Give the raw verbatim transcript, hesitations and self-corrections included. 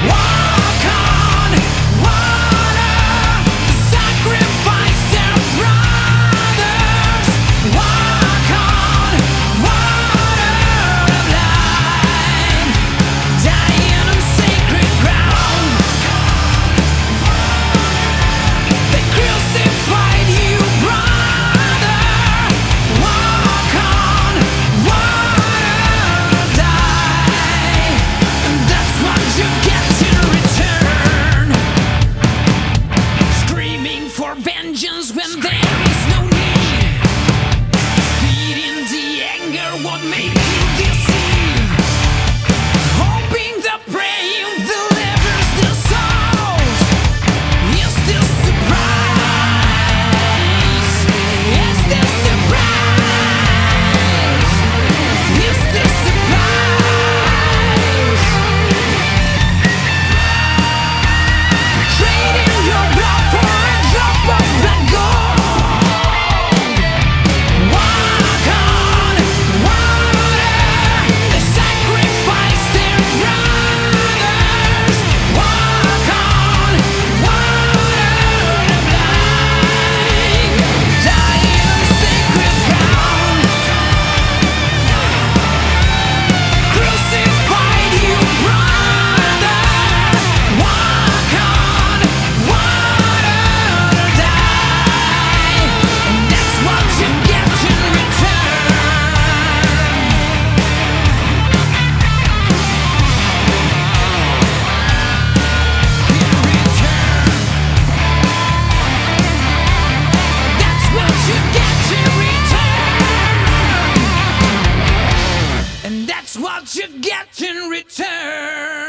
Walk on water, sacrifice their brothers. Walk on water of life, dying on sacred ground. They crucified you, brother. Walk on water, die, and that's what you get in return. Screaming for vengeance when there is no need. Feeding the anger won't make you deceive. Hoping the praying delivers the souls. Is this surprise? Is this surprise? Is this surprise? Trading your blood for a drop of the gold. Walk on water, they sacrifice their brothers. Walk on water of life, dying on sacred ground. Crucified you, brother. Walk on water, die, and that's what you get in return. In return, that's what you get in return. And that's what you get in return.